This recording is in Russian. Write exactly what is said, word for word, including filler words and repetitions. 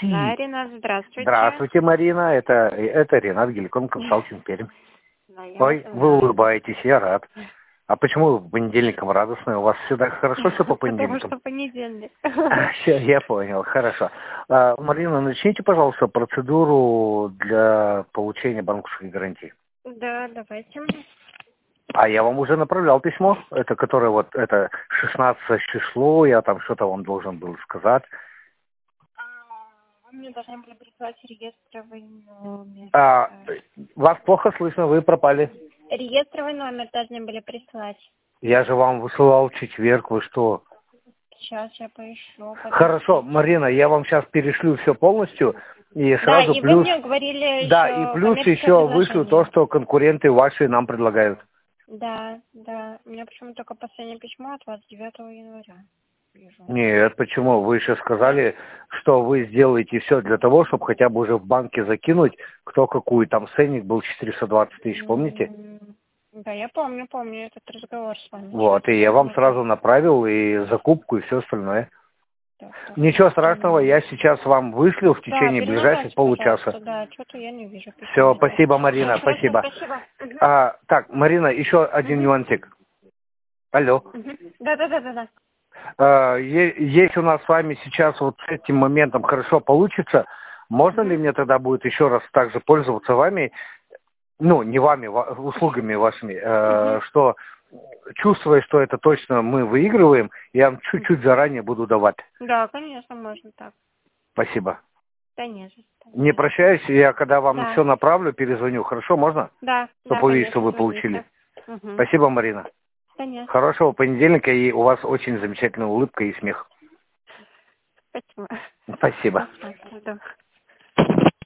Такси. Да, Ренат, здравствуйте. Здравствуйте, Марина. Это, это Ренат Геликон, консалтинг Пермь. Да, я Ой, вас вы знаю. улыбаетесь, я рад. А почему вы понедельникам радостные? У вас всегда хорошо все по Потому понедельникам? что понедельник. Всё, я понял, хорошо. А, Марина, начните, пожалуйста, процедуру для получения банковской гарантии. Да, давайте. А я вам уже направлял письмо, это которое вот, это шестнадцатое число, я там что-то вам должен был сказать. Вы мне должны были прислать реестровый номер. А, вас плохо слышно, вы пропали. Реестровый номер должны были прислать. Я же вам высылал в четверг, вы что? Сейчас я поищу. Хорошо, Марина, я вам сейчас перешлю все полностью и Да, сразу и вы плюс... мне говорили Да, еще и плюс коммерческое еще вышлю предложение. то, что конкуренты ваши нам предлагают. Да, да. У меня почему-то только последнее письмо от вас девятого января. Вижу. Нет, почему? Вы еще сказали, что вы сделаете все для того, чтобы хотя бы уже в банке закинуть, кто какую. Там ценник был четыреста двадцать тысяч, помните? М, Да, я помню, помню этот разговор с вами. Вот, и я вам сразу направил и закупку, и все остальное. Так, так, Ничего так. страшного, я сейчас вам вышлю в Да, течение ближайших переназначьте, получаса. пожалуйста, да, что-то я не вижу письма. Все, спасибо, Марина, Хорошо, спасибо. спасибо. Мгм. А, так, Марина, еще один Мгм. нюансик. Алло. Мгм. Да, да, да, да, да. А, е- если у нас с вами сейчас вот с этим моментом хорошо получится, можно ли Мгм. мне тогда будет еще раз также пользоваться вами, ну, не вами, ва- услугами вашими, э, Мгм. что, чувствуя, что это точно мы выигрываем, я вам чуть-чуть заранее буду давать. Да, конечно, можно так. Спасибо. Конечно. Не прощаюсь, я когда вам Да, все направлю, перезвоню. Хорошо, можно? да, да, Чтобы увидеть, что конечно, вы звоните. получили. Угу. Спасибо, Марина. Конечно. Хорошего понедельника, и у вас очень замечательная улыбка и смех. Спасибо. Спасибо. Спасибо.